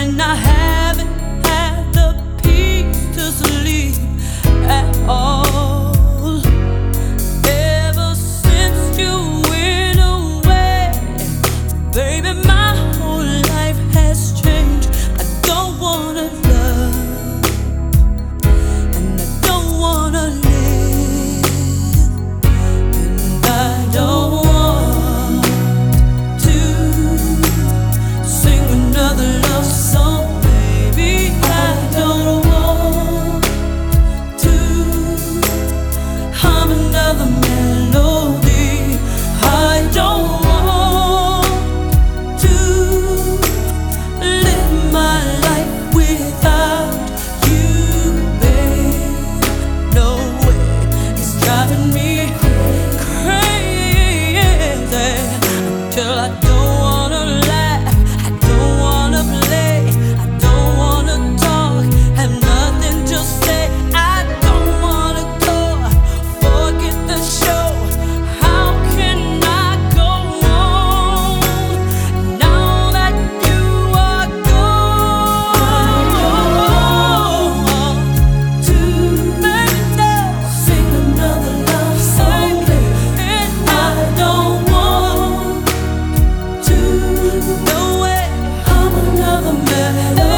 and I haven't had the peace to sleep at all. Ever since you went away, baby, my whole life has changed. I don't wanna love, and I don't wanna live, and I don't want to sing another love song, baby. I don't want to hum another melody. I don't want to live my life without you, babe. No way, it's driving me crazy until I don't wanna laugh, I don't wanna play, I don't wanna talk, have nothing to say. I don't wanna go, forget the show. How can I go on now that you are gone? To maybe sing another love song, and I don't want to no way hum another melody.